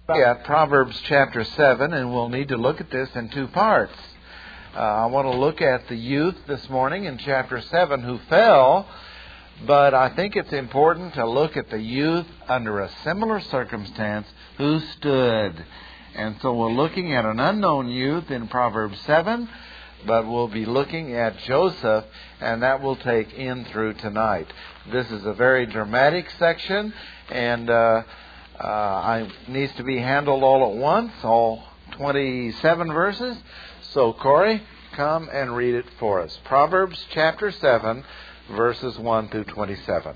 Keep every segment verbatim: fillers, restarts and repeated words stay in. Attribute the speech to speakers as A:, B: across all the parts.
A: At Proverbs chapter seven, and we'll need to look at this in two parts. Uh, I want to look at the youth this morning in chapter seven who fell, but I think it's important to look at the youth under a similar circumstance who stood. And so we're looking at an unknown youth in Proverbs seven, but we'll be looking at Joseph, and that will take in through tonight. This is a very dramatic section, and uh, uh, it needs to be handled all at once, all twenty-seven verses. So, Corey, come and read it for us. Proverbs chapter seven, verses one through twenty-seven.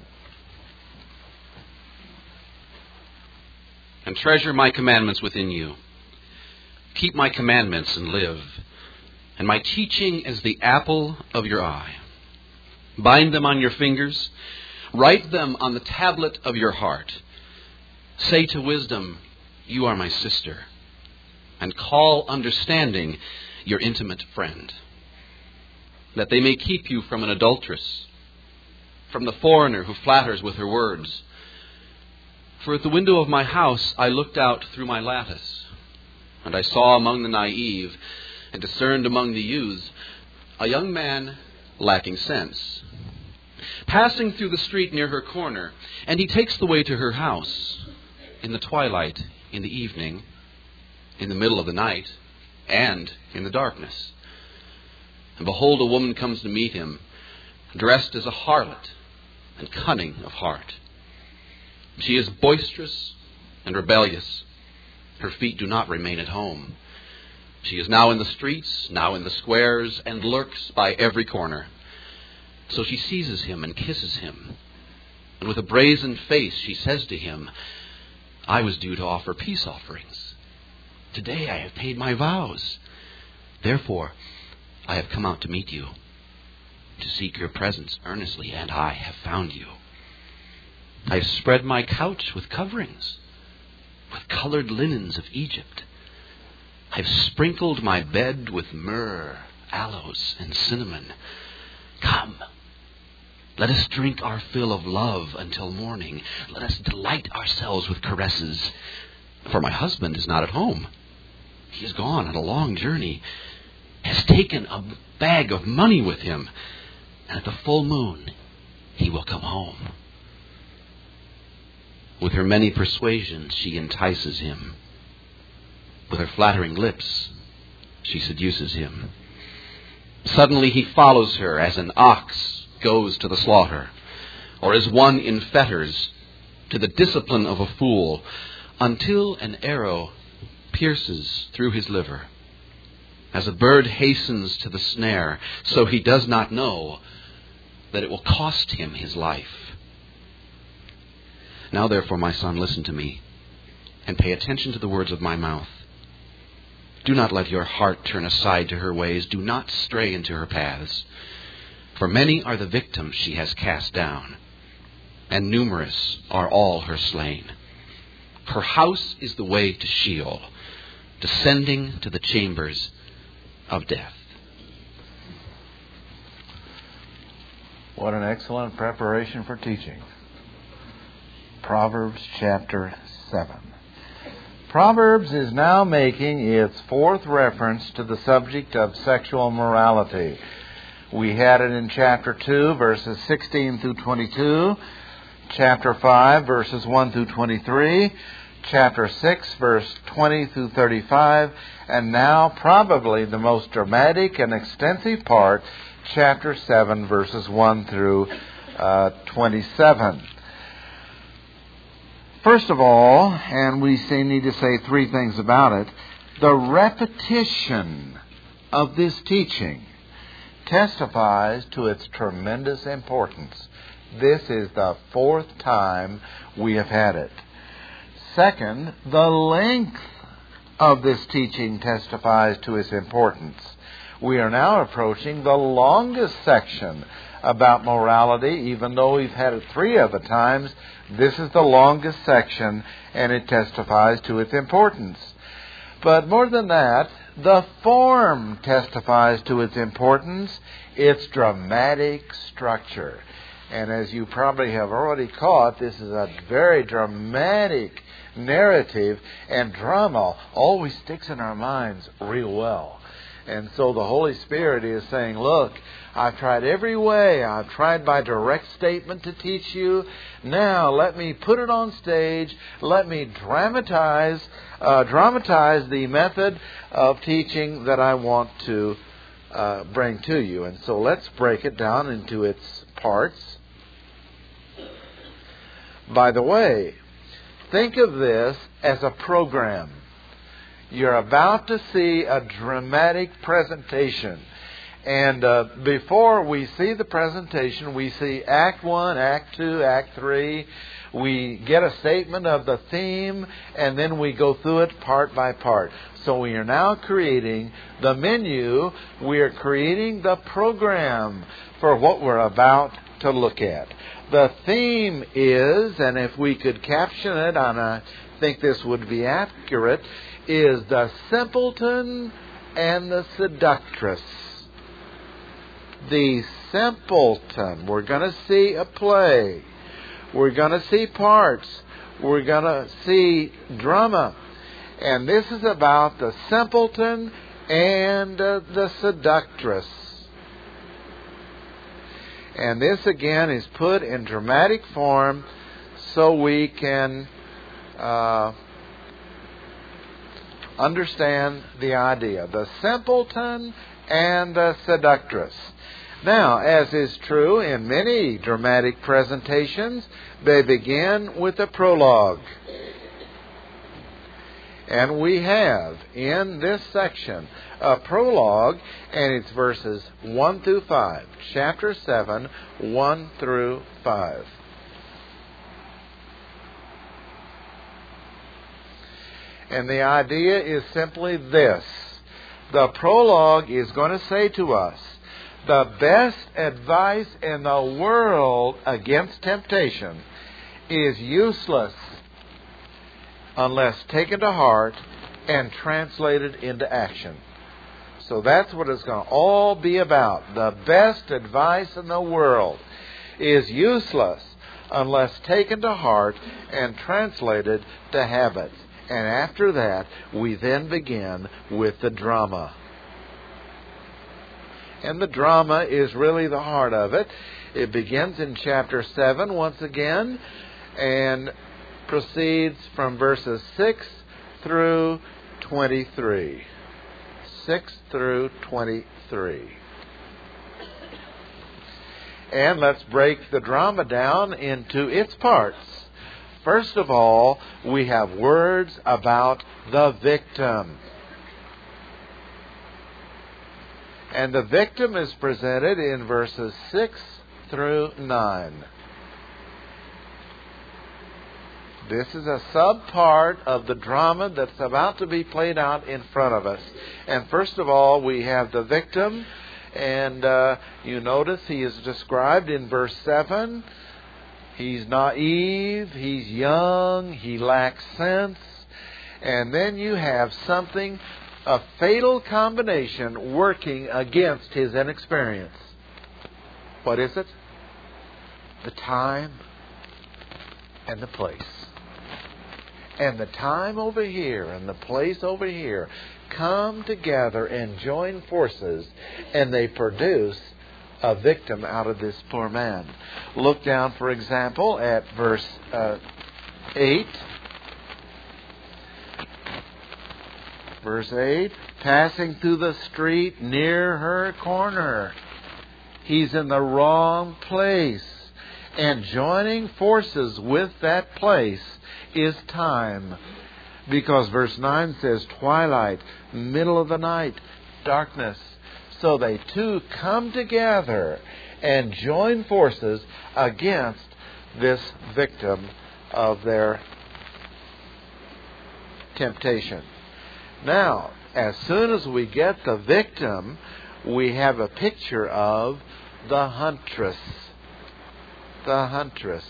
B: And treasure my commandments within you. Keep my commandments and live, and my teaching is the apple of your eye. Bind them on your fingers, write them on the tablet of your heart. Say to wisdom, you are my sister, and call understanding your intimate friend, that they may keep you from an adulteress, from the foreigner who flatters with her words. For at the window of my house I looked out through my lattice, and I saw among the naive and discerned among the youths a young man lacking sense, passing through the street near her corner, and he takes the way to her house in the twilight, in the evening, in the middle of the night, and in the darkness. And behold, a woman comes to meet him, dressed as a harlot and cunning of heart. She is boisterous and rebellious. Her feet do not remain at home. She is now in the streets, now in the squares, and lurks by every corner. So she seizes him and kisses him. And with a brazen face she says to him, I was due to offer peace offerings. Today I have paid my vows. Therefore I have come out to meet you, to seek your presence earnestly, and I have found you. I have spread my couch with coverings, with colored linens of Egypt. I have sprinkled my bed with myrrh, aloes, and cinnamon. Come, let us drink our fill of love until morning. Let us delight ourselves with caresses. For my husband is not at home. He is gone on a long journey, has taken a bag of money with him, and at the full moon he will come home. With her many persuasions she entices him. With her flattering lips she seduces him. Suddenly he follows her as an ox goes to the slaughter, or as one in fetters to the discipline of a fool, until an arrow pierces through his liver. As a bird hastens to the snare, so he does not know that it will cost him his life. Now therefore, my son, listen to me, and pay attention to the words of my mouth. Do not let your heart turn aside to her ways. Do not stray into her paths. For many are the victims she has cast down, and numerous are all her slain. Her house is the way to Sheol, descending to the chambers of death.
A: What an excellent preparation for teaching. Proverbs chapter seven. Proverbs is now making its fourth reference to the subject of sexual morality. We had it in chapter two, verses sixteen through twenty-two, chapter five, verses one through twenty-three, chapter six, verse twenty through thirty-five, and now probably the most dramatic and extensive part, chapter seven, verses one through uh, twenty-seven. First of all, and we say, need to say three things about it, the repetition of this teaching testifies to its tremendous importance. This is the fourth time we have had it. Second, the length of this teaching testifies to its importance. We are now approaching the longest section about morality, even though we've had it three other times. This is the longest section, and it testifies to its importance. But more than that, the form testifies to its importance, its dramatic structure. And as you probably have already caught, this is a very dramatic narrative, and drama always sticks in our minds real well. And so the Holy Spirit is saying, look, I've tried every way. I've tried by direct statement to teach you. Now let me put it on stage. Let me dramatize, uh, dramatize the method of teaching that I want to uh, bring to you. And so let's break it down into its parts. By the way, think of this as a program. You're about to see a dramatic presentation. And uh, before we see the presentation, we see Act one, Act two, Act three. We get a statement of the theme, and then we go through it part by part. So we are now creating the menu. We are creating the program for what we're about to look at. The theme is, and if we could caption it, and I think this would be accurate, is the simpleton and the seductress. The simpleton. We're going to see a play. We're going to see parts. We're going to see drama. And this is about the simpleton and uh, the seductress. And this again is put in dramatic form so we can uh, understand the idea. The simpleton and the seductress. Now, as is true in many dramatic presentations, they begin with a prologue. And we have in this section a prologue, and it's verses one through five. Chapter seven, one through five. And the idea is simply this. The prologue is going to say to us, the best advice in the world against temptation is useless unless taken to heart and translated into action. So that's what it's going to all be about. The best advice in the world is useless unless taken to heart and translated to habits. And after that, we then begin with the drama. And the drama is really the heart of it. It begins in chapter seven once again and proceeds from verses six through twenty-three. six through twenty-three. And let's break the drama down into its parts. First of all, we have words about the victim. And the victim is presented in verses six through nine. This is a sub-part of the drama that's about to be played out in front of us. And first of all, we have the victim. And uh, you notice he is described in verse seven. He's naive, he's young, he lacks sense. And then you have something, a fatal combination working against his inexperience. What is it? The time and the place. And the time over here and the place over here come together and join forces, and they produce a victim out of this poor man. Look down, for example, at verse uh, eight. Verse eight, passing through the street near her corner. He's in the wrong place. And joining forces with that place is time. Because verse nine says twilight, middle of the night, darkness. So they too come together and join forces against this victim of their temptation. Now, as soon as we get the victim, we have a picture of the huntress. The huntress.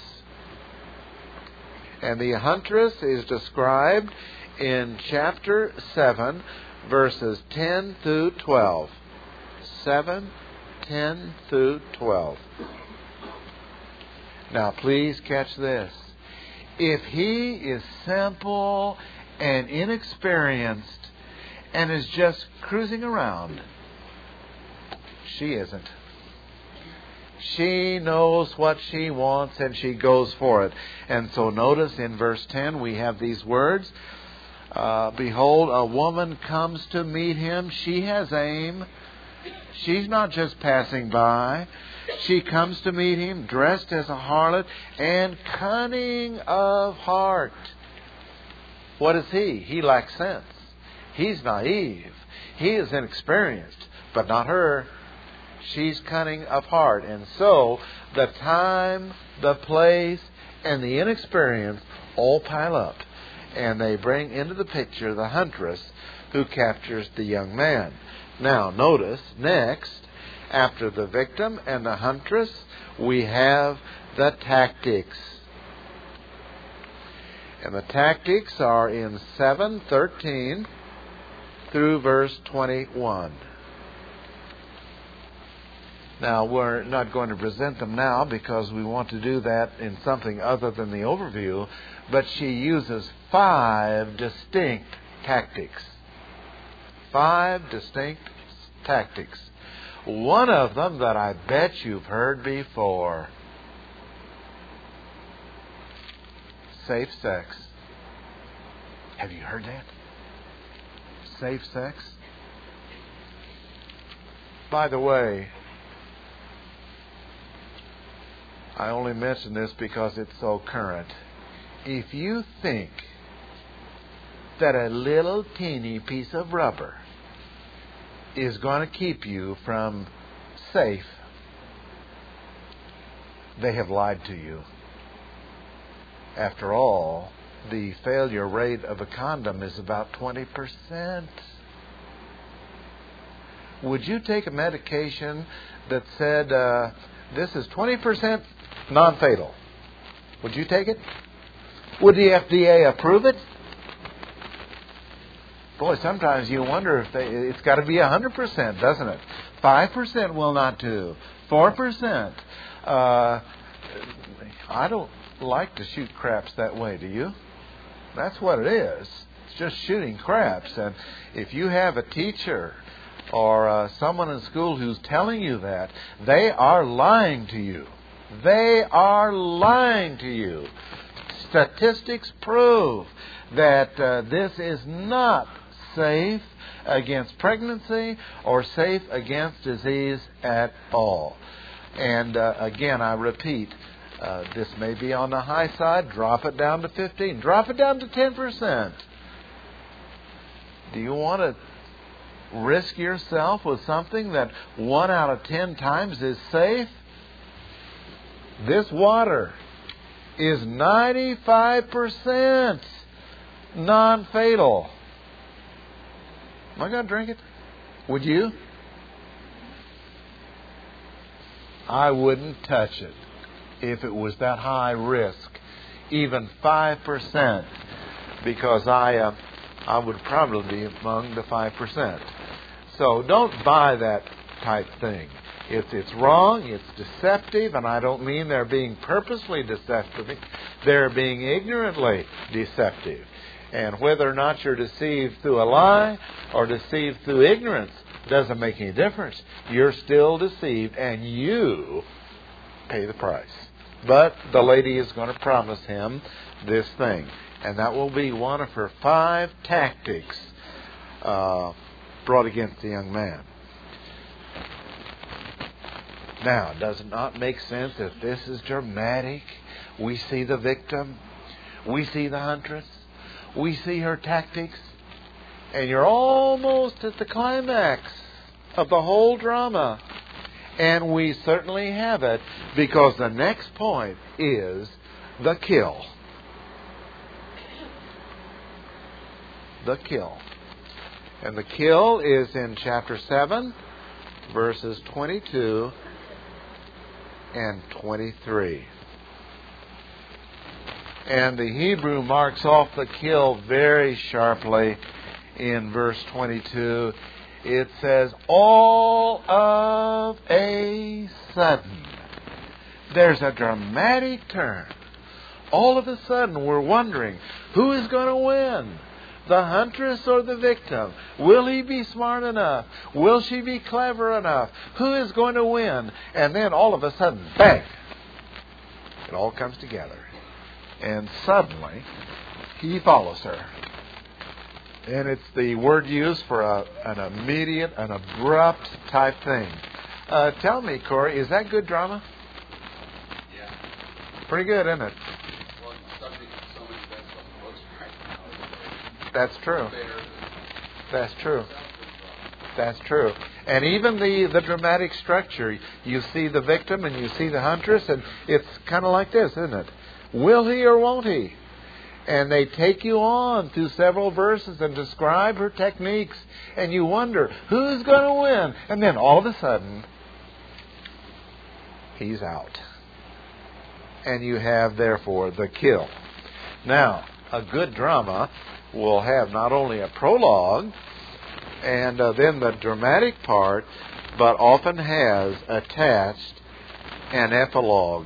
A: And the huntress is described in chapter seven, verses ten through twelve. seven, ten through twelve. Now, please catch this. If he is simple and inexperienced and is just cruising around, she isn't. She knows what she wants and she goes for it. And so notice in verse ten we have these words. Uh, Behold, a woman comes to meet him. She has aim. She's not just passing by. She comes to meet him dressed as a harlot and cunning of heart. What is he? He lacks sense. He's naive. He is inexperienced, but not her. She's cunning of heart. And so the time, the place, and the inexperience all pile up. And they bring into the picture the huntress who captures the young man. Now, notice, next, after the victim and the huntress, we have the tactics. And the tactics are in seven thirteen through verse twenty-one. Now, we're not going to present them now because we want to do that in something other than the overview, but she uses five distinct tactics. Five distinct tactics. One of them that I bet you've heard before. Safe sex. Have you heard that? Safe sex? By the way, I only mention this because it's so current. If you think that a little teeny piece of rubber is going to keep you from safe, they have lied to you. After all, the failure rate of a condom is about twenty percent. Would you take a medication that said, uh, this is twenty percent non-fatal? Would you take it? Would the F D A approve it? Boy, sometimes you wonder if they, it's got to be one hundred percent, doesn't it? five percent will not do. four percent. Uh, I don't like to shoot craps that way, do you? That's what it is. It's just shooting craps. And if you have a teacher or uh, someone in school who's telling you that, they are lying to you. They are lying to you. Statistics prove that uh, this is not safe against pregnancy or safe against disease at all. And uh, again, I repeat, uh, this may be on the high side. Drop it down to fifteen. Drop it down to ten percent. Do you want to risk yourself with something that one out of ten times is safe? This water is ninety-five percent non-fatal. Am I going to drink it? Would you? I wouldn't touch it if it was that high risk, even five percent, because I uh, I would probably be among the five percent. So don't buy that type thing. It's, it's wrong, it's deceptive, and I don't mean they're being purposely deceptive. They're being ignorantly deceptive. And whether or not you're deceived through a lie or deceived through ignorance doesn't make any difference. You're still deceived, and you pay the price. But the lady is going to promise him this thing, and that will be one of her five tactics uh, brought against the young man. Now, does it not make sense if this is dramatic? We see the victim, we see the huntress, we see her tactics, and you're almost at the climax of the whole drama. And we certainly have it, because the next point is the kill. The kill. And the kill is in chapter seven, verses twenty-two and twenty-three. And the Hebrew marks off the kill very sharply in verse twenty-two. It says, all of a sudden. There's a dramatic turn. all of a sudden we're wondering, who is going to win? The huntress or the victim? Will he be smart enough? Will she be clever enough? Who is going to win? And then all of a sudden, bang! It all comes together. And suddenly, he follows her. And it's the word used for a, an immediate, an abrupt type thing. Uh, tell me, Corey, is that good drama?
B: Yeah.
A: Pretty good, isn't it?
B: Well, it's something so many best selling books right now.
A: That's true. That's true. That's true. And even the, the dramatic structure, you see the victim and you see the huntress, and it's kind of like this, isn't it? Will he or won't he? And they take you on through several verses and describe her techniques, and you wonder, who's going to win? And then all of a sudden, he's out. And you have, therefore, the kill. Now, a good drama will have not only a prologue and uh, then the dramatic part, but often has attached an epilogue.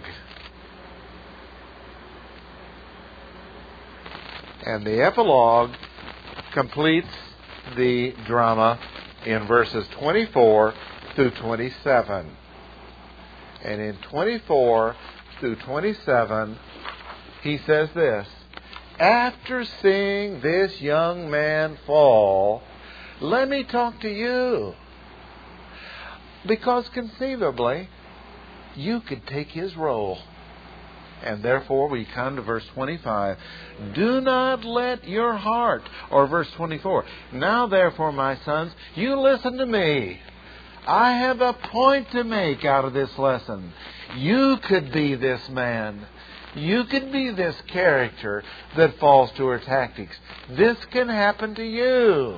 A: And the epilogue completes the drama in verses twenty-four through twenty-seven. And in twenty-four through twenty-seven, he says this: after seeing this young man fall, let me talk to you. Because conceivably, you could take his role. And therefore, we come to verse twenty-five. Do not let your heart, or verse twenty-four. Now, therefore, my sons, you listen to me. I have a point to make out of this lesson. You could be this man. You could be this character that falls to her tactics. This can happen to you.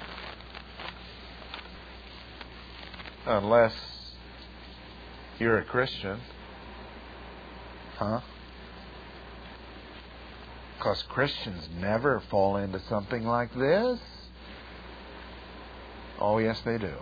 A: Unless you're a Christian. Huh? Because Christians never fall into something like this. Oh, yes, they do.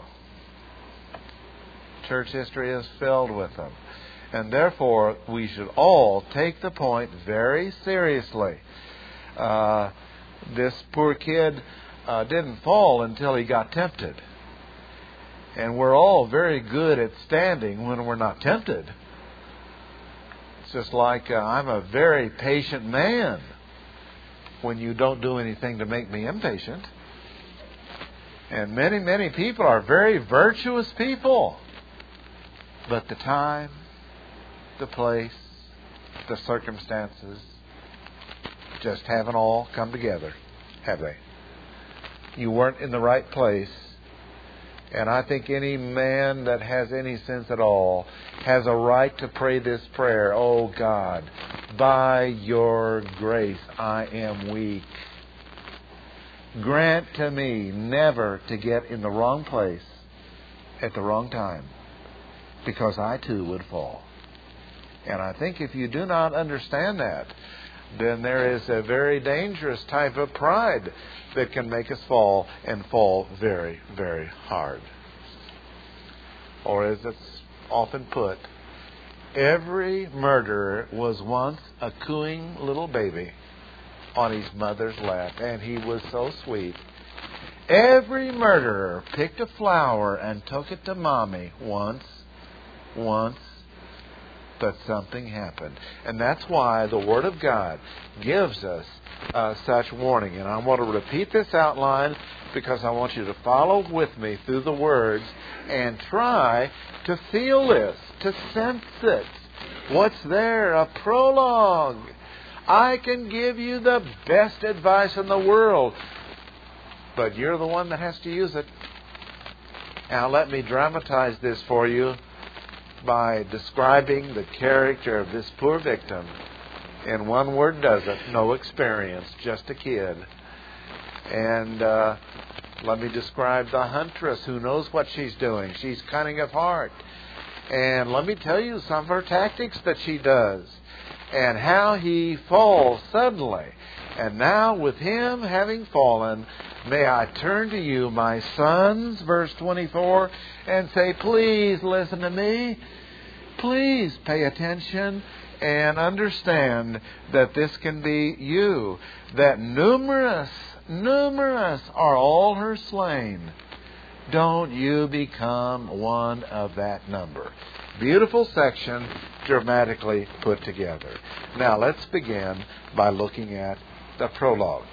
A: Church history is filled with them. And therefore, we should all take the point very seriously. Uh, this poor kid uh, didn't fall until he got tempted. And we're all very good at standing when we're not tempted. It's just like uh, I'm a very patient man when you don't do anything to make me impatient. And many, many people are very virtuous people. But the time, the place, the circumstances just haven't all come together, have they? You weren't in the right place. And I think any man that has any sense at all has a right to pray this prayer. Oh God, by your grace I am weak. Grant to me never to get in the wrong place at the wrong time, because I too would fall. And I think if you do not understand that, then there is a very dangerous type of pride that can make us fall, and fall very, very hard. Or as it's often put, every murderer was once a cooing little baby on his mother's lap, and he was so sweet. Every murderer picked a flower and took it to Mommy once, once, but something happened. And that's why the Word of God gives us uh, such warning. And I want to repeat this outline because I want you to follow with me through the words and try to feel this, to sense it. What's there? A prologue. I can give you the best advice in the world, but you're the one that has to use it. Now let me dramatize this for you by describing the character of this poor victim. And one word does it: no experience, just a kid. And uh, let me describe the huntress who knows what she's doing. She's cunning of heart. And let me tell you some of her tactics that she does, and how he falls suddenly. And now, with him having fallen, may I turn to you, my sons, verse twenty-four, and say, please listen to me. Please pay attention and understand that this can be you. That numerous, numerous are all her slain. Don't you become one of that number. Beautiful section, dramatically put together. Now let's begin by looking at the prologue.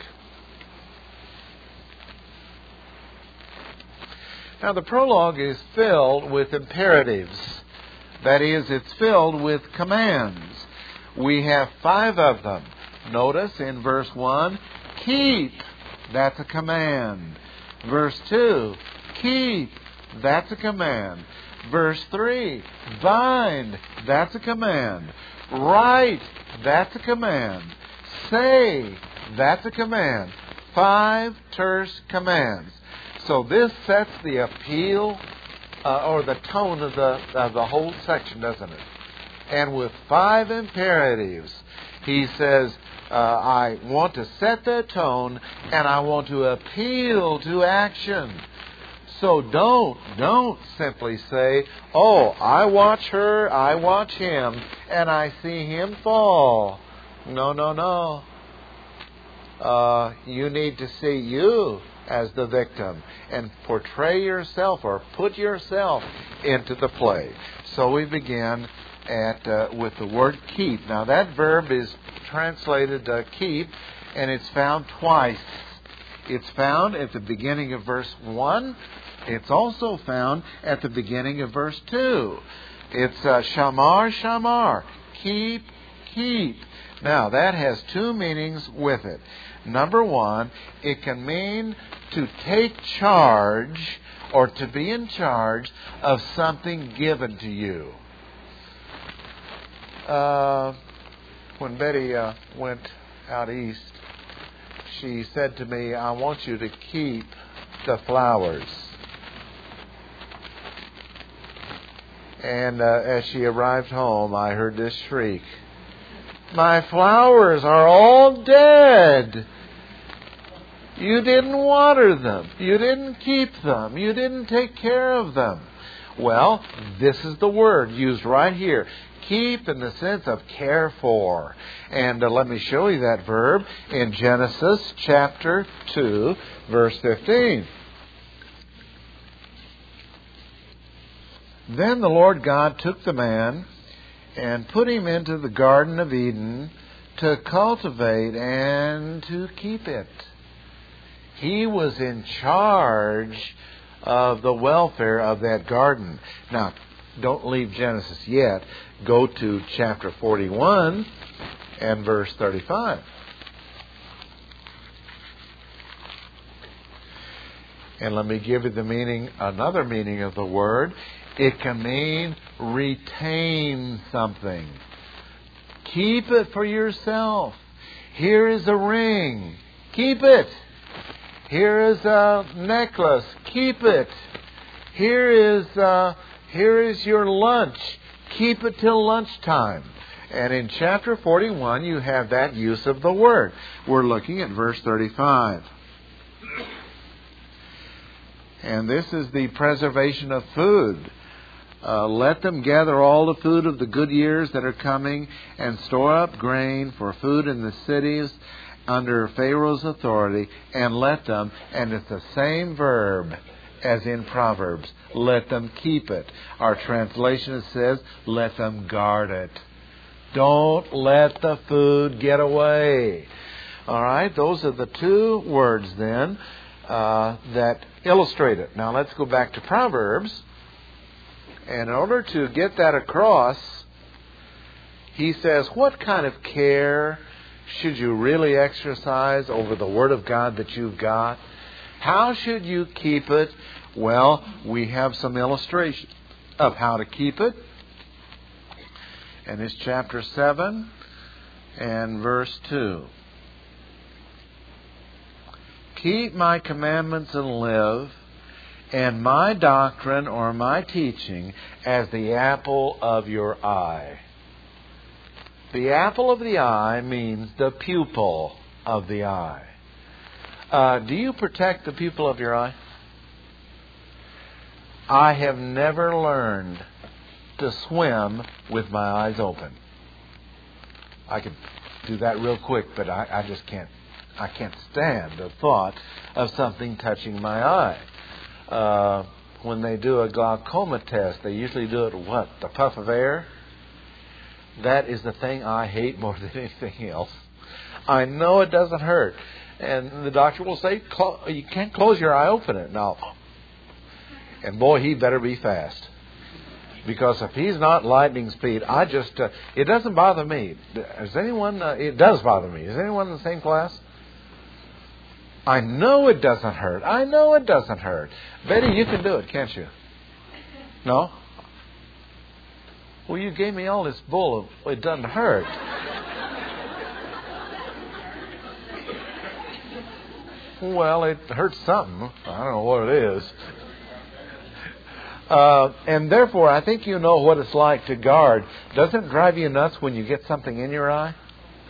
A: Now the prologue is filled with imperatives. That is, it's filled with commands. We have five of them. Notice in verse one, keep. That's a command. Verse two, keep. That's a command. Verse three, bind. That's a command. Write. That's a command. Say. That's a command. Five terse commands. So this sets the appeal uh, or the tone of the of the whole section, doesn't it? And with five imperatives, he says, uh, I want to set the tone and I want to appeal to action. So don't, don't simply say, oh, I watch her, I watch him, and I see him fall. No, no, no. Uh, you need to see you as the victim and portray yourself or put yourself into the play. So we begin at uh, with the word keep. Now that verb is translated uh, keep, and it's found twice. It's found at the beginning of verse one. It's also found at the beginning of verse two. It's uh, shamar, shamar. Keep, keep. Now that has two meanings with it. Number one, it can mean to take charge or to be in charge of something given to you. Uh, when Betty uh, went out east, she said to me, I want you to keep the flowers. And uh, as she arrived home, I heard this shriek. My flowers are all dead. You didn't water them. You didn't keep them. You didn't take care of them. Well, this is the word used right here. Keep in the sense of care for. And uh, let me show you that verb in Genesis chapter two, verse fifteen. Then the Lord God took the man and put him into the Garden of Eden to cultivate and to keep it. He was in charge of the welfare of that garden. Now, don't leave Genesis yet. Go to chapter forty-one and verse thirty-five. And let me give you the meaning, another meaning of the word. It can mean retain something. Keep it for yourself. Here is a ring. Keep it. Here is a necklace. Keep it. Here is uh, here is your lunch. Keep it till lunchtime. And in chapter forty-one, you have that use of the word. We're looking at verse thirty-five. And this is the preservation of food. Uh, let them gather all the food of the good years that are coming and store up grain for food in the cities under Pharaoh's authority, and let them, and it's the same verb as in Proverbs, let them keep it. Our translation says, let them guard it. Don't let the food get away. All right, those are the two words then uh, that illustrate it. Now let's go back to Proverbs. And in order to get that across, he says, what kind of care should you really exercise over the Word of God that you've got? How should you keep it? Well, we have some illustration of how to keep it. And it's chapter seven and verse two. Keep my commandments and live, and my doctrine or my teaching as the apple of your eye. The apple of the eye means the pupil of the eye. Uh, do you protect the pupil of your eye? I have never learned to swim with my eyes open. I could do that real quick, but I, I just can't. I can't stand the thought of something touching my eye. Uh, when they do a glaucoma test, they usually do it with what? The puff of air? That is the thing I hate more than anything else. I know it doesn't hurt. And the doctor will say, you can't close your eye, open it. Now, and boy, he better be fast. Because if he's not lightning speed, I just, uh, it doesn't bother me. Is anyone, uh, it does bother me. Is anyone in the same class? I know it doesn't hurt. I know it doesn't hurt. Betty, you can do it, can't you? No? Well, you gave me all this bull of it doesn't hurt. Well, it hurts something. I don't know what it is. Uh, and therefore, I think you know what it's like to guard. Doesn't it drive you nuts when you get something in your eye?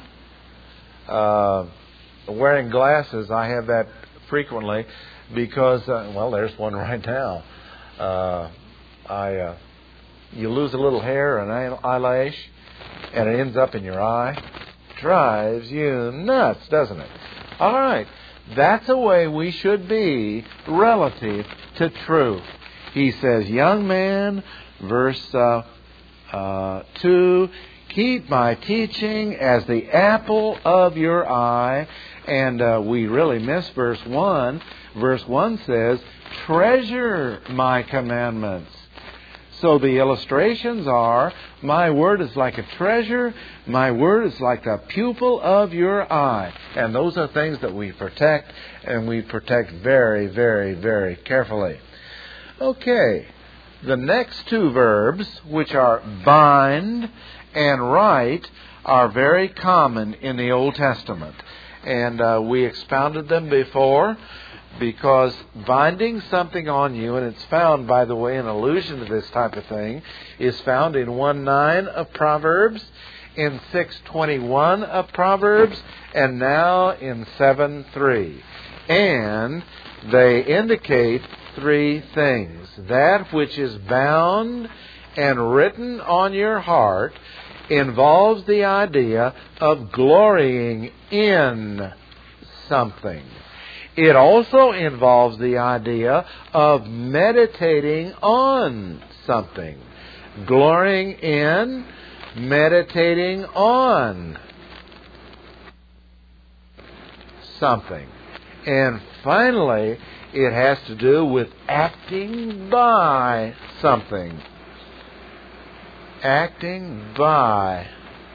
A: Uh, wearing glasses, I have that frequently because, uh, well, there's one right now. Uh, I, uh, you lose a little hair, an eyelash, and it ends up in your eye. Drives you nuts, doesn't it? All right. That's the way we should be relative to truth. He says, young man, verse uh, uh, two, keep my teaching as the apple of your eye. And uh, we really miss verse one. Verse one says, treasure my commandments. So the illustrations are, my word is like a treasure, my word is like the pupil of your eye. And those are things that we protect, and we protect very, very, very carefully. Okay, the next two verbs, which are bind and write, are very common in the Old Testament. And uh, we expounded them before, because binding something on you, and it's found, by the way, an allusion to this type of thing, is found in one nine of Proverbs, in six twenty-one of Proverbs, and now in seven three. And they indicate three things. That which is bound and written on your heart involves the idea of glorying in something. It also involves the idea of meditating on something. Glorying in, meditating on something. And finally, it has to do with acting by something. Acting by.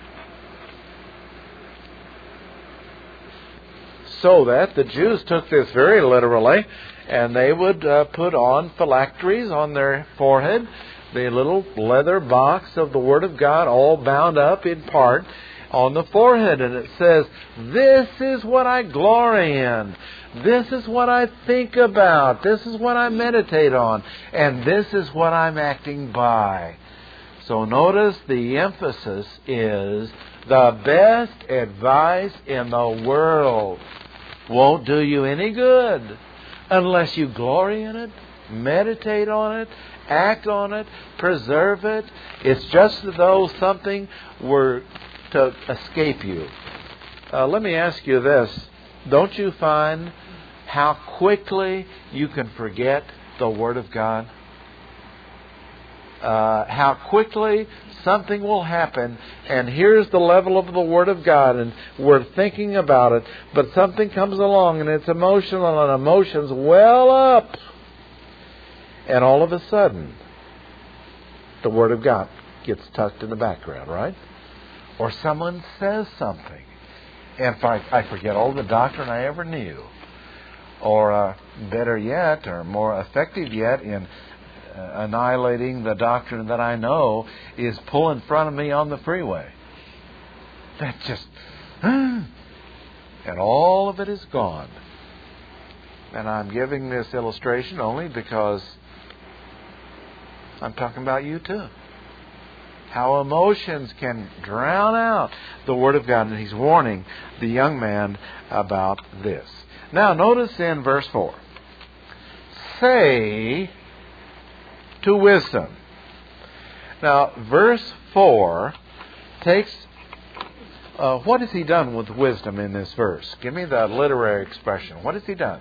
A: So that the Jews took this very literally, and they would uh, put on phylacteries on their forehead, the little leather box of the Word of God, all bound up in part on the forehead. And it says, this is what I glory in. This is what I think about. This is what I meditate on. And this is what I'm acting by. So notice the emphasis is the best advice in the world won't do you any good unless you glory in it, meditate on it, act on it, preserve it. It's just as though something were to escape you. Uh, let me ask you this. Don't you find how quickly you can forget the Word of God? Uh, how quickly something will happen, and here's the level of the Word of God, and we're thinking about it, but something comes along, and it's emotional, and emotions well up, and all of a sudden, the Word of God gets tucked in the background, right? Or someone says something, and I forget all the doctrine I ever knew. Or uh, better yet, or more effective yet, in Uh, annihilating the doctrine that I know, is pull in front of me on the freeway. That just, and all of it is gone. And I'm giving this illustration only because I'm talking about you too. How emotions can drown out the Word of God. And he's warning the young man about this. Now notice in verse four. Say to wisdom. Now, verse four takes Uh, what has he done with wisdom in this verse? Give me the literary expression. What has he done?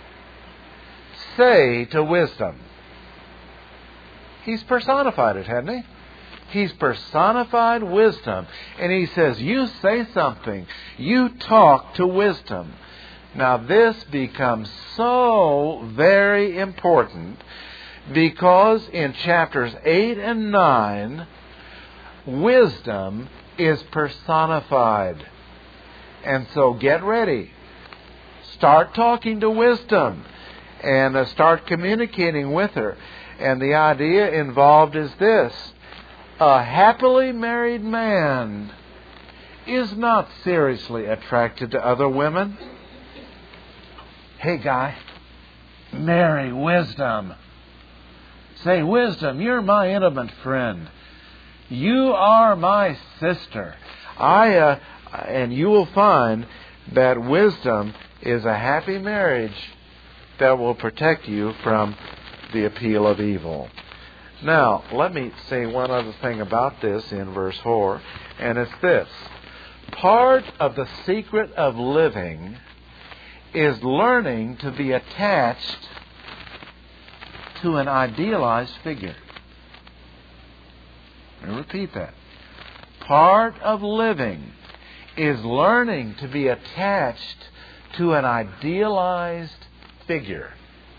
A: Say to wisdom. He's personified it, hasn't he? He's personified wisdom. And he says, you say something. You talk to wisdom. Now this becomes so very important because in chapters eight and nine, wisdom is personified. And so get ready. Start talking to wisdom and uh, start communicating with her. And the idea involved is this. A happily married man is not seriously attracted to other women. Hey, guy, marry wisdom. Say, wisdom, you're my intimate friend. You are my sister. I uh, and you will find that wisdom is a happy marriage that will protect you from the appeal of evil. Now, let me say one other thing about this in verse four, and it's this. Part of the secret of living is learning to be attached to an idealized figure. Let me repeat that. Part of living is learning to be attached to an idealized figure.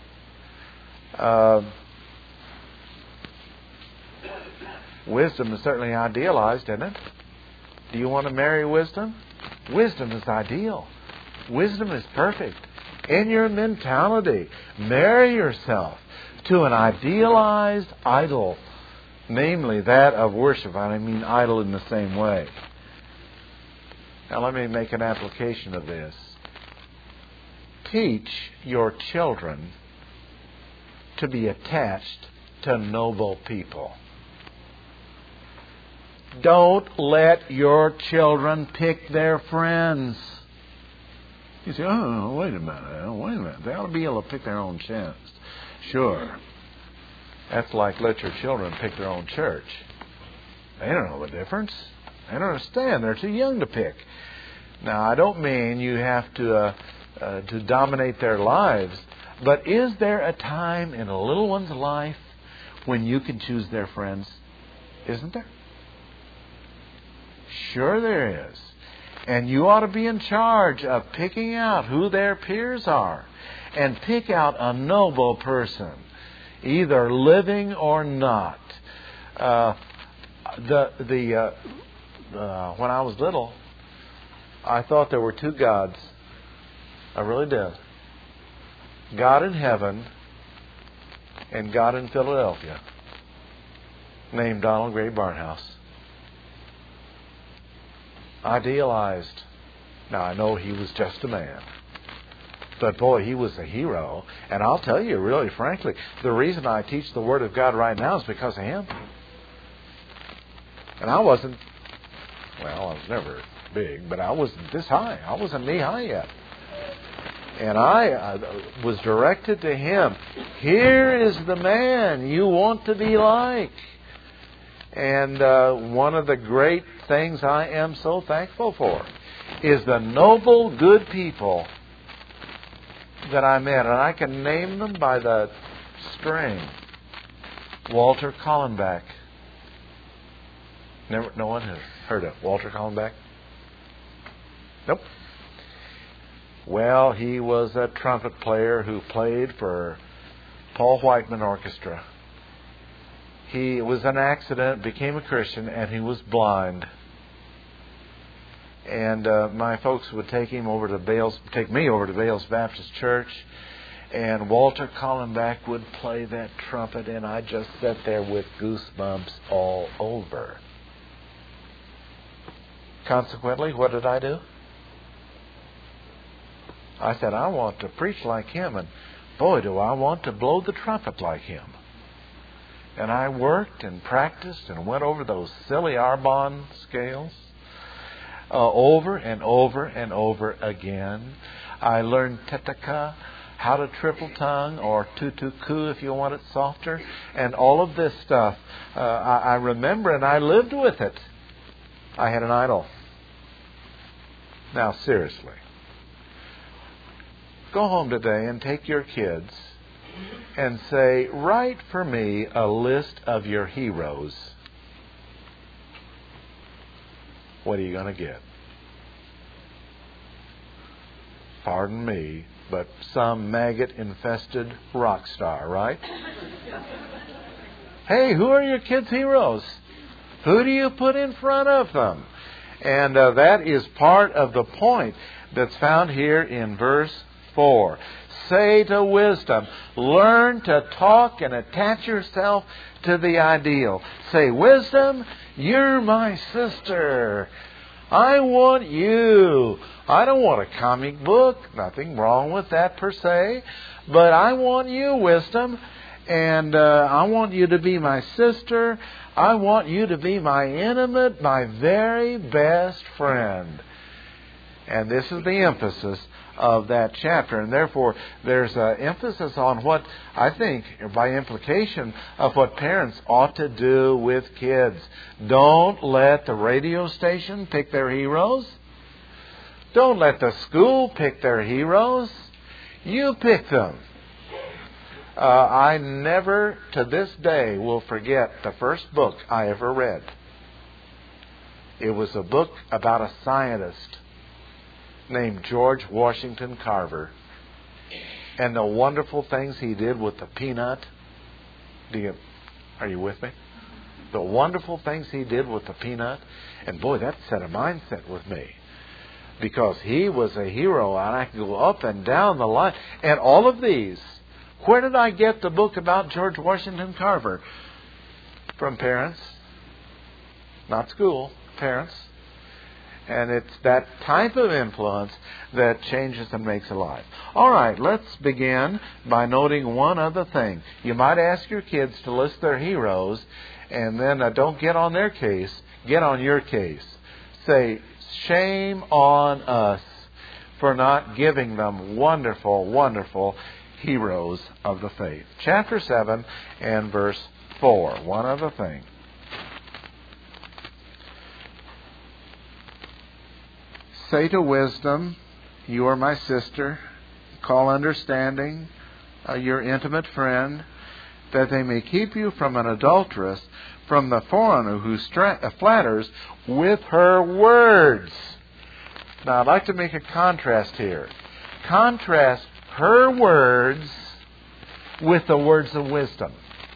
A: Uh, wisdom is certainly idealized, isn't it? Do you want to marry wisdom? Wisdom is ideal. Wisdom is perfect. In your mentality, marry yourself to an idealized idol, namely that of worship. I mean idol in the same way. Now let me make an application of this. Teach your children to be attached to noble people. Don't let your children pick their friends. You say, oh, wait a minute, wait a minute. They ought to be able to pick their own chance. Sure. That's like let your children pick their own church. They don't know the difference. They don't understand. They're too young to pick. Now, I don't mean you have to uh, uh, to dominate their lives, but is there a time in a little one's life when you can choose their friends? Isn't there? Sure there is. And you ought to be in charge of picking out who their peers are and pick out a noble person, either living or not. Uh, the the uh, uh, when I was little, I thought there were two gods. I really did. God in heaven and God in Philadelphia, named Donald Gray Barnhouse. Idealized. Now, I know he was just a man. But boy, he was a hero. And I'll tell you, really frankly, the reason I teach the Word of God right now is because of him. And I wasn't, well, I was never big, but I wasn't this high. I wasn't knee high yet. And I uh, was directed to him. Here is the man you want to be like. And uh, one of the great things I am so thankful for is the noble, good people that I met. And I can name them by the string. Walter Collenbach. Never, no one has heard of Walter Collenbach? Nope. Well, he was a trumpet player who played for Paul Whiteman Orchestra. He was an accident, became a Christian, and he was blind. And uh, my folks would take him over to Bales, take me over to Bales Baptist Church, and Walter Collenbach would play that trumpet, and I just sat there with goosebumps all over. Consequently, what did I do? I said, I want to preach like him, and boy, do I want to blow the trumpet like him. And I worked and practiced and went over those silly Arbonne scales uh, over and over and over again. I learned Tetaka, how to triple tongue, or tutuku if you want it softer, and all of this stuff. Uh, I, I remember, and I lived with it. I had an idol. Now, seriously, go home today and take your kids and say, write for me a list of your heroes. What are you going to get? Pardon me, but some maggot-infested rock star, right? Hey, who are your kids' heroes? Who do you put in front of them? And uh, that is part of the point that's found here in verse four. Say to wisdom, learn to talk and attach yourself to the ideal. Say, wisdom, you're my sister. I want you. I don't want a comic book. Nothing wrong with that per se. But I want you, wisdom. And uh, I want you to be my sister. I want you to be my intimate, my very best friend. And this is the emphasis of that chapter. And therefore, there's an emphasis on what I think, by implication, of what parents ought to do with kids. Don't let the radio station pick their heroes. Don't let the school pick their heroes. You pick them. Uh, I never, to this day, will forget the first book I ever read. It was a book about a scientist named George Washington Carver, and the wonderful things he did with the peanut. Do you, are you with me? The wonderful things he did with the peanut. And boy, that set a mindset with me. Because he was a hero, and I could go up and down the line. And all of these, where did I get the book about George Washington Carver? From parents. Not school, parents. And it's that type of influence that changes and makes a life. All right, let's begin by noting one other thing. You might ask your kids to list their heroes, and then uh, don't get on their case, get on your case. Say, shame on us for not giving them wonderful, wonderful heroes of the faith. Chapter seven and verse four. One other thing. Say to wisdom, you are my sister. Call understanding uh, your intimate friend, that they may keep you from an adulteress, from the foreigner who stra- uh, flatters with her words. Now, I'd like to make a contrast here. Contrast her words with the words of wisdom.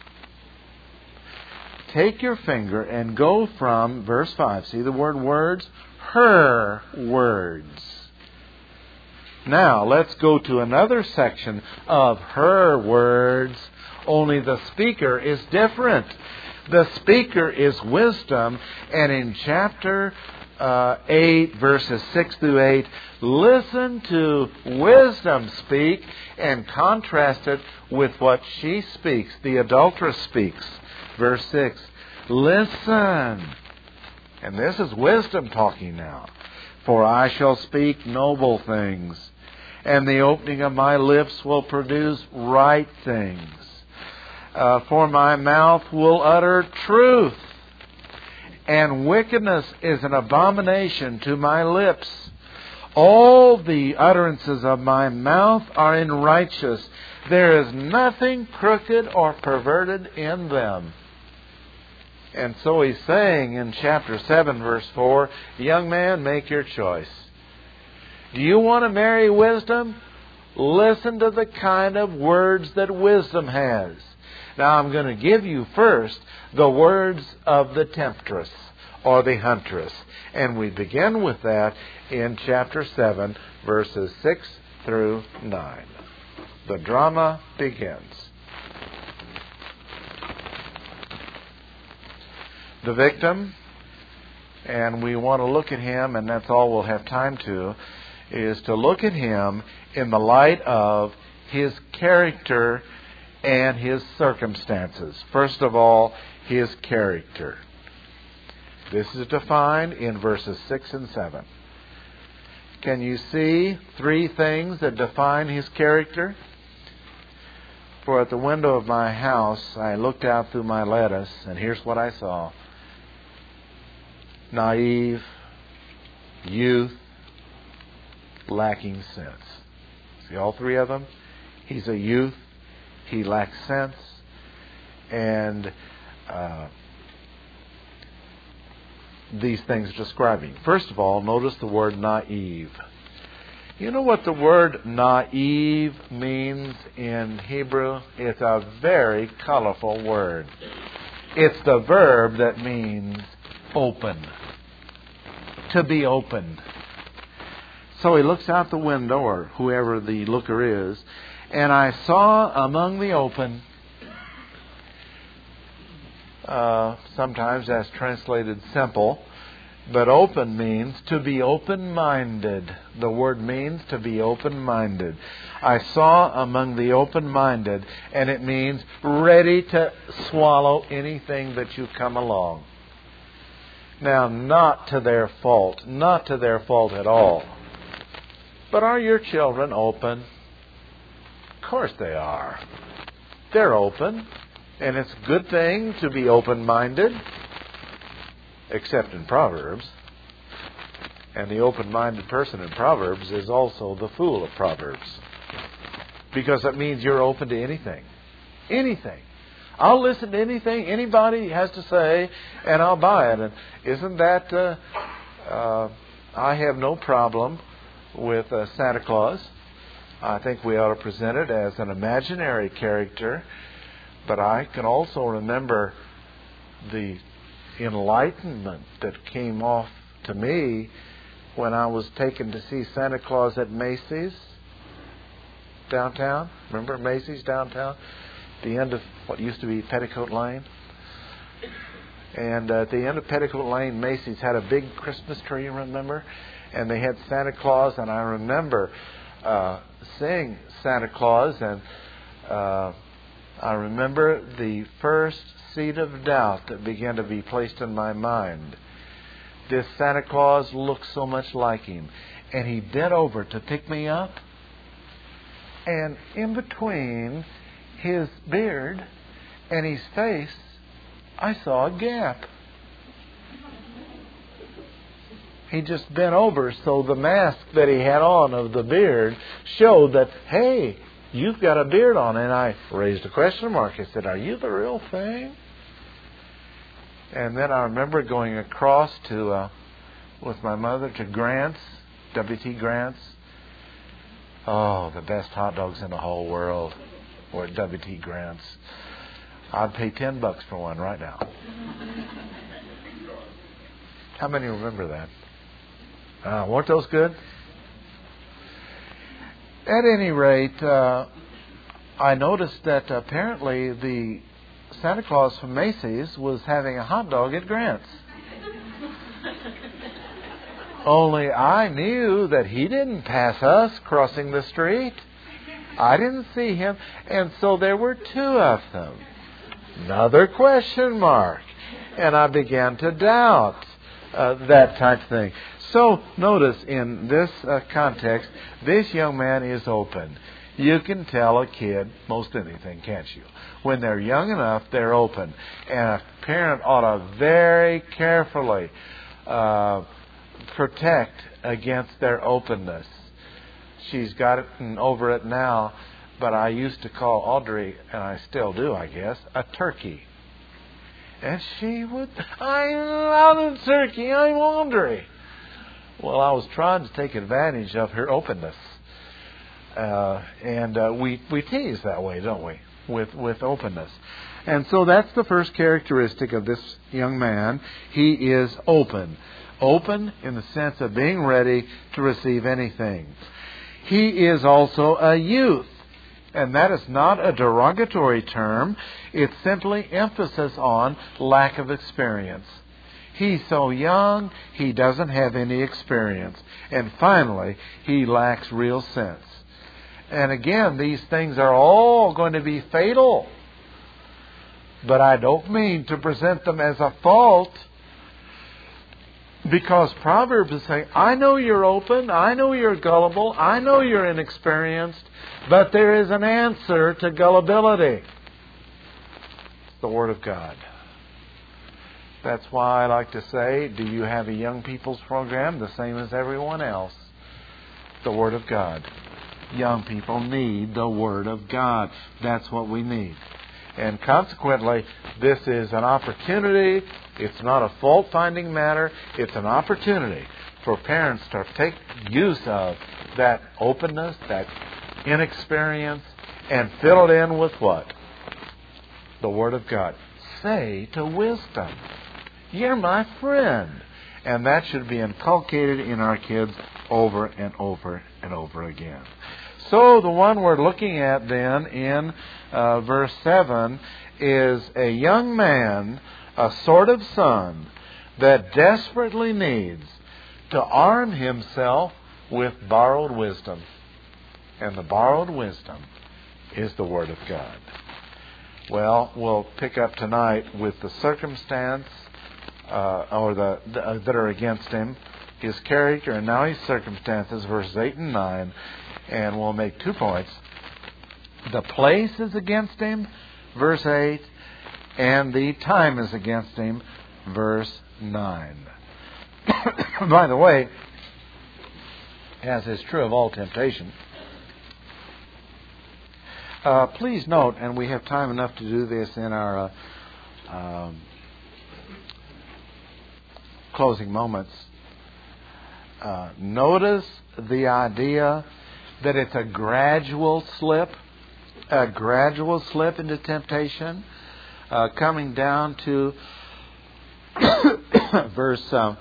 A: Take your finger and go from verse five. See the word words? Her words. Now, let's go to another section of her words, only the speaker is different. The speaker is wisdom, and in chapter uh, eight, verses six through eight, listen to wisdom speak and contrast it with what she speaks. The adulteress speaks. Verse six, listen. And this is wisdom talking now. For I shall speak noble things, and the opening of my lips will produce right things. Uh, for my mouth will utter truth, and wickedness is an abomination to my lips. All the utterances of my mouth are in righteous. There is nothing crooked or perverted in them. And so he's saying in chapter seven, verse four, young man, make your choice. Do you want to marry wisdom? Listen to the kind of words that wisdom has. Now I'm going to give you first the words of the temptress or the huntress. And we begin with that in chapter seven, verses six through nine. The drama begins. The victim, and we want to look at him, and that's all we'll have time to, is to look at him in the light of his character and his circumstances. First of all, his character. This is defined in verses six and seven. Can you see three things that define his character? For at the window of my house, I looked out through my lattice, and here's what I saw. Naive, youth, lacking sense. See all three of them? He's a youth. He lacks sense. And uh, these things describing. First of all, notice the word naive. You know what the word naive means in Hebrew? It's a very colorful word. It's the verb that means open. To be opened. So he looks out the window, or whoever the looker is, and I saw among the open, uh, sometimes that's translated simple, but open means to be open-minded. The word means to be open-minded. I saw among the open-minded, and it means ready to swallow anything that you come along. Now, not to their fault, not to their fault at all. But are your children open? Of course they are. They're open, and it's a good thing to be open-minded, except in Proverbs. And the open-minded person in Proverbs is also the fool of Proverbs. Because it means you're open to anything. Anything. I'll listen to anything anybody has to say, and I'll buy it. And isn't that... Uh, uh, I have no problem with uh, Santa Claus. I think we ought to present it as an imaginary character. But I can also remember the enlightenment that came off to me when I was taken to see Santa Claus at Macy's downtown. Remember Macy's downtown? The end of what used to be Petticoat Lane. And uh, at the end of Petticoat Lane, Macy's had a big Christmas tree, remember? And they had Santa Claus, and I remember uh, seeing Santa Claus, and uh, I remember the first seed of doubt that began to be placed in my mind. This Santa Claus looked so much like him. And he bent over to pick me up, and in between his beard and his face, I saw a gap. He just bent over, so the mask that he had on of the beard showed that, hey, you've got a beard on. And I raised a question mark. I said, are you the real thing? And then I remember going across to, uh, with my mother, to Grant's, W T Grant's. Oh, the best hot dogs in the whole world were at W T Grant's. I'd pay ten bucks for one right now. How many remember that? Uh, weren't those good? At any rate, uh, I noticed that apparently the Santa Claus from Macy's was having a hot dog at Grant's. Only I knew that he didn't pass us crossing the street. I didn't see him. And so there were two of them. Another question mark. And I began to doubt uh, that type of thing. So notice in this uh, context, this young man is open. You can tell a kid most anything, can't you? When they're young enough, they're open. And a parent ought to very carefully uh, protect against their openness. She's got it over it now, but I used to call Audrey, and I still do, I guess, a turkey. And she would, I'm not a turkey, I'm Audrey. Well, I was trying to take advantage of her openness. Uh, and uh, we, we tease that way, don't we, with, with openness. And so that's the first characteristic of this young man. He is open. Open in the sense of being ready to receive anything. He is also a youth. And that is not a derogatory term. It's simply emphasis on lack of experience. He's so young, he doesn't have any experience. And finally, he lacks real sense. And again, these things are all going to be fatal. But I don't mean to present them as a fault. Because Proverbs is saying, I know you're open, I know you're gullible, I know you're inexperienced, but there is an answer to gullibility. It's the Word of God. That's why I like to say, do you have a young people's program? The same as everyone else. the Word of God. Young people need the Word of God. That's what we need. And consequently, this is an opportunity. It's not a fault-finding matter. It's an opportunity for parents to take use of that openness, that inexperience, and fill it in with what? The Word of God. Say to wisdom, "You're my friend." And that should be inculcated in our kids over and over and over again. So the one we're looking at then in uh, verse seven is a young man, a sort of son, that desperately needs to arm himself with borrowed wisdom. And the borrowed wisdom is the Word of God. Well, we'll pick up tonight with the circumstance uh, or the, the uh, that are against him, his character, and now his circumstances, verses eight and nine. And we'll make two points. The place is against him, verse eight, and the time is against him, verse nine. By the way, as is true of all temptation, uh, please note, and we have time enough to do this in our uh, um, closing moments, uh, notice the idea that it's a gradual slip, a gradual slip into temptation, uh, coming down to verse uh,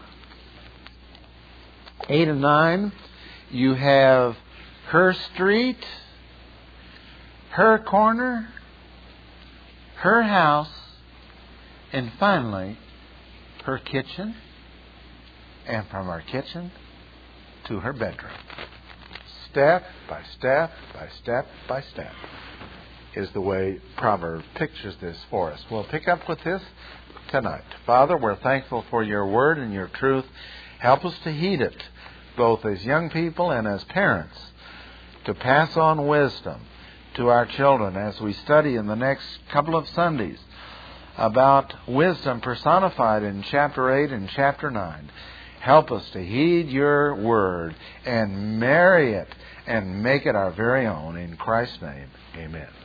A: eight and nine. You have her street, her corner, her house, and finally her kitchen, and from her kitchen to her bedroom. Step by step by step by step is the way Proverbs pictures this for us. We'll pick up with this tonight. Father, we're thankful for your word and your truth. Help us to heed it, both as young people and as parents, to pass on wisdom to our children as we study in the next couple of Sundays about wisdom personified in chapter eight and chapter nine. Help us to heed your word and marry it and make it our very own. In Christ's name, amen.